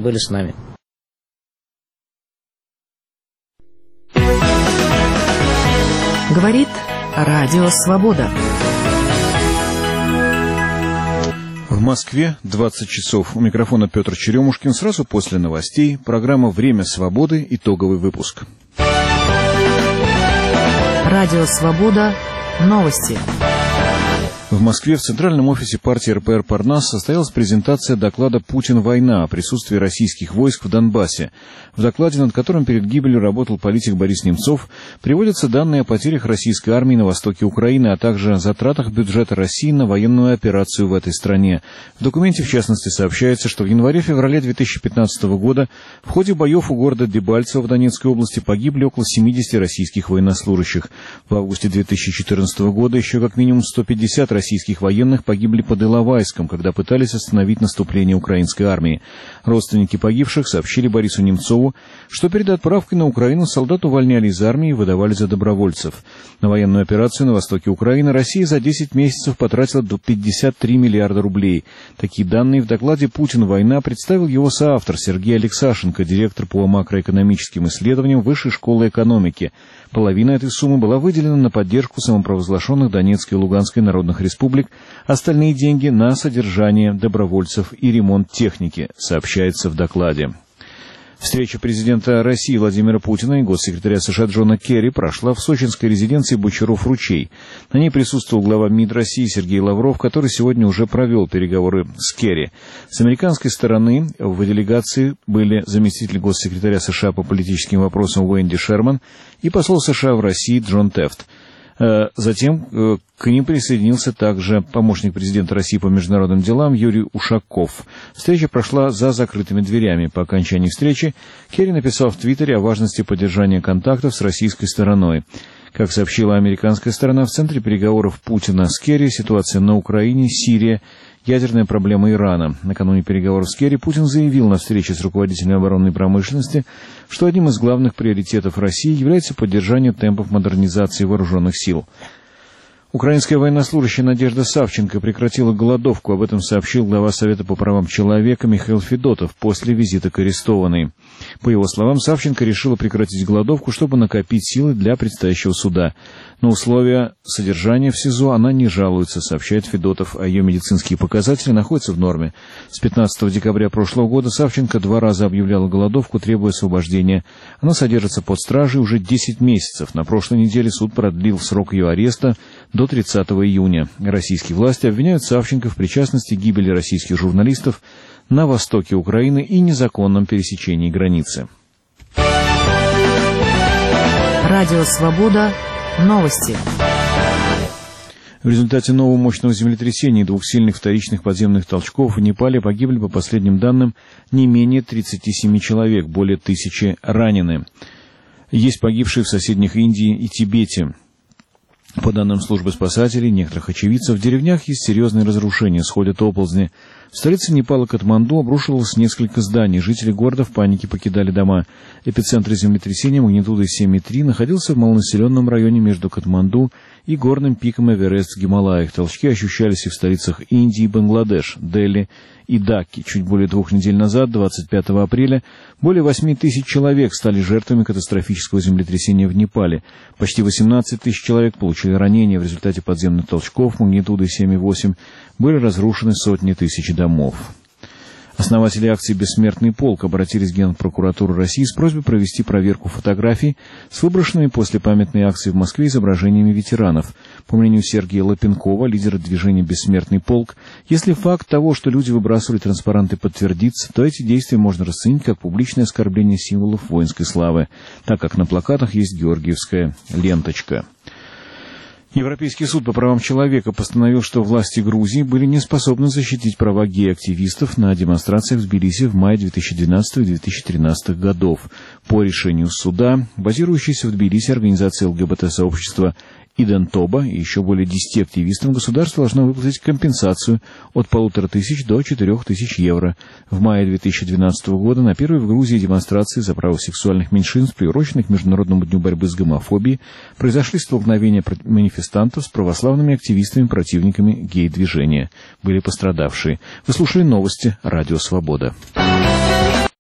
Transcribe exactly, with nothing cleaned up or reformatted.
были с нами. Говорит Радио Свобода. В Москве двадцать часов. У микрофона Петр Черемушкин. Сразу после новостей программа «Время свободы». Итоговый выпуск. Радио Свобода. Новости. В Москве в центральном офисе партии эр пэ эр «Парнас» состоялась презентация доклада «Путин. Война» о присутствии российских войск в Донбассе. В докладе, над которым перед гибелью работал политик Борис Немцов, приводятся данные о потерях российской армии на востоке Украины, а также о затратах бюджета России на военную операцию в этой стране. В документе, в частности, сообщается, что в январе-феврале две тысячи пятнадцатого года в ходе боев у города Дебальцево в Донецкой области погибли около семидесяти российских военнослужащих. В августе две тысячи четырнадцатого года еще как минимум сто пятьдесят российских военных погибли под Иловайском, когда пытались остановить наступление украинской армии. Родственники погибших сообщили Борису Немцову, что перед отправкой на Украину солдат увольняли из армии и выдавали за добровольцев. На военную операцию на востоке Украины Россия за десять месяцев потратила до пятьдесят три миллиарда рублей. Такие данные в докладе «Путин. Война» представил его соавтор Сергей Алексашенко, директор по макроэкономическим исследованиям Высшей школы экономики. Половина этой суммы была выделена на поддержку самопровозглашенных Донецкой и Луганской народных республик, остальные деньги на содержание добровольцев и ремонт техники, сообщается в докладе. Встреча президента России Владимира Путина и госсекретаря США Джона Керри прошла в сочинской резиденции Бочаров-Ручей. На ней присутствовал глава МИД России Сергей Лавров, который сегодня уже провел переговоры с Керри. С американской стороны в делегации были заместитель госсекретаря США по политическим вопросам Уэнди Шерман и посол США в России Джон Тефт. Затем к ним присоединился также помощник президента России по международным делам Юрий Ушаков. Встреча прошла за закрытыми дверями. По окончании встречи Керри написал в Твиттере о важности поддержания контактов с российской стороной. Как сообщила американская сторона, в центре переговоров Путина с Керри ситуация на Украине, Сирия, ядерная проблема Ирана. Накануне переговоров с Керри Путин заявил на встрече с руководителями оборонной промышленности, что одним из главных приоритетов России является поддержание темпов модернизации вооруженных сил. Украинская военнослужащая Надежда Савченко прекратила голодовку. Об этом сообщил глава Совета по правам человека Михаил Федотов после визита к арестованной. По его словам, Савченко решила прекратить голодовку, чтобы накопить силы для предстоящего суда. На условия содержания в СИЗО она не жалуется, сообщает Федотов, а ее медицинские показатели находятся в норме. С пятнадцатого декабря прошлого года Савченко два раза объявляла голодовку, требуя освобождения. Она содержится под стражей уже десять месяцев. На прошлой неделе суд продлил срок ее ареста до тридцатого июня. Российские власти обвиняют Савченко в причастности к гибели российских журналистов на востоке Украины и незаконном пересечении границы. Радио Свобода. Новости. В результате нового мощного землетрясения и двух сильных вторичных подземных толчков в Непале погибли, по последним данным, не менее тридцати семи человек, более тысячи ранены. Есть погибшие в соседних Индии и Тибете. По данным службы спасателей, некоторых очевидцев, в деревнях есть серьезные разрушения, сходят оползни. В столице Непала Катманду обрушивалось несколько зданий. Жители города в панике покидали дома. Эпицентр землетрясения магнитудой семь и три находился в малонаселенном районе между Катманду и горным пиком Эверест в Гималаях. Толчки ощущались и в столицах Индии и Бангладеш, Дели и Дакки. Чуть более двух недель назад, двадцать пятого апреля, более восьми тысяч человек стали жертвами катастрофического землетрясения в Непале. Почти восемнадцать тысяч человек получили ранения в результате подземных толчков магнитудой семь и восемь. Были разрушены сотни тысяч домов. Основатели акции «Бессмертный полк» обратились в Генпрокуратуру России с просьбой провести проверку фотографий с выброшенными после памятной акции в Москве изображениями ветеранов. По мнению Сергея Лапенкова, лидера движения «Бессмертный полк», если факт того, что люди выбрасывали транспаранты, подтвердится, то эти действия можно расценить как публичное оскорбление символов воинской славы, так как на плакатах есть георгиевская ленточка. Европейский суд по правам человека постановил, что власти Грузии были не способны защитить права гей-активистов на демонстрациях в Тбилиси в мае две тысячи двенадцатого и две тысячи тринадцатого годов. По решению суда, базирующейся в Тбилиси организация ЛГБТ-сообщества Идентоба и еще более десяти активистам государство должно выплатить компенсацию от полутора тысяч до четырех тысяч евро. В мае две тысячи двенадцатого года на первой в Грузии демонстрации за право сексуальных меньшинств, приуроченных к Международному дню борьбы с гомофобией, произошли столкновения манифестантов с православными активистами-противниками гей-движения. Были пострадавшие. Вы слушали новости «Радио Свобода».